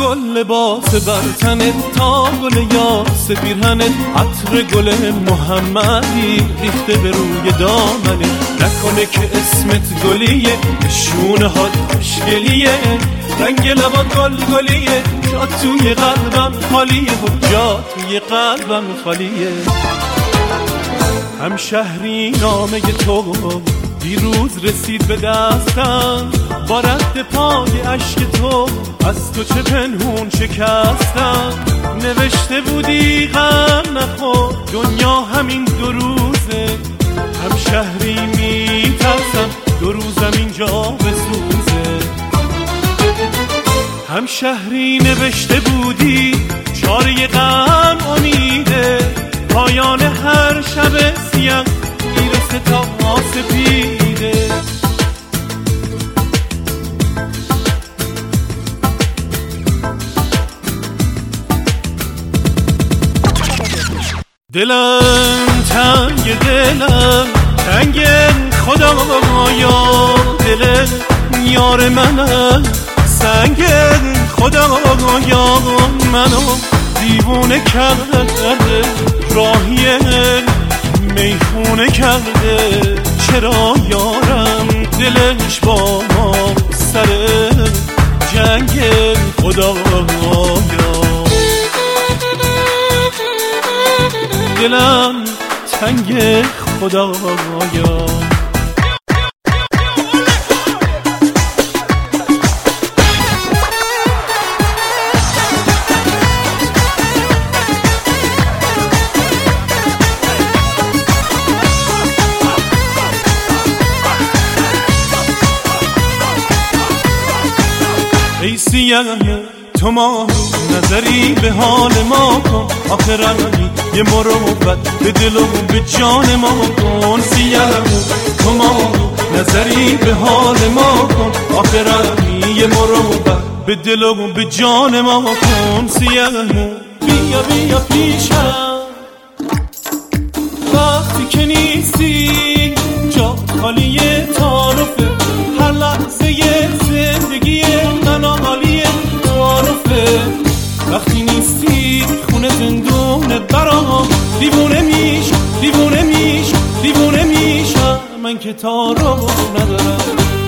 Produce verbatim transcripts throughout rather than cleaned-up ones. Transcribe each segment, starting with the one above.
گل لباس بر تنت، تا گل یاس پیرهنت، عطر گل محمدی ریخته به روی دامنت. نکنه که اسمت گلیه، نشونه هات خوشگلیه، رنگ لبات گل گلیه، جا توی قلبم خالیه و جا توی قلبم خالیه. همشهری نامه تو دیروز رسید به دستم، با رد پای عشق تو از تو چه پنهون شکستم. نوشته بودی غم نخور دنیا همین دو روزه، همشهری میترسم دو روزم اینجا بسوزه. همشهری نوشته بودی چاره غم امیده، پایان هر شب سیاه میرسه تا سپیده. دلم تنگ، دلم تنگ خدایا، دل یار منم سنگ خدایا. منو دیوونه کرده راهی میخونه کرده، چرا یارم دلش با ما سر جنگ خدایا. دلم تنگ خدایا. ای سیاه تو ما نظری به حال ما کن، آخرمی یه مروت به دل و به جان ما کن. سیاه تو ما نظری به حال ما کن، آخرمی یه مروت به دل و به جان ما کن. سیاه بیا بیا پیشم وقتی که نیستی، جا خالی تعارفه، هر لحظه زندگی من حالی تعارفه. وقتی نیستی خونه زندونه برام، دیوونه میش دیوونه میش دیوونه میشم من که تعارف ندارم.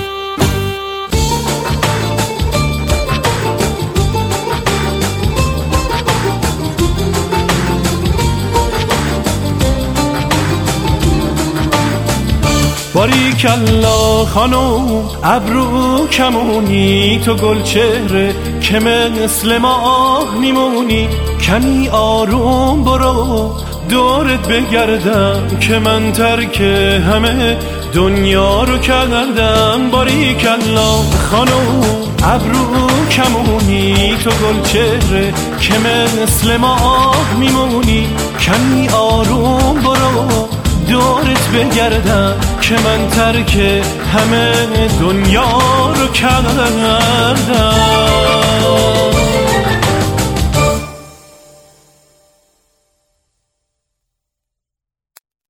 باریکلا خانم ابرو کمونی، تو گل چهره که مثل ماه میمونی. کمی آروم برو دورت بگردم، که من ترک همه دنیا رو کردم. باریکلا خانم ابرو کمونی، تو گل چهره که مثل ماه میمونی. کمی آروم برو دورت بگردم، که من ترک همه دنیا رو کردم.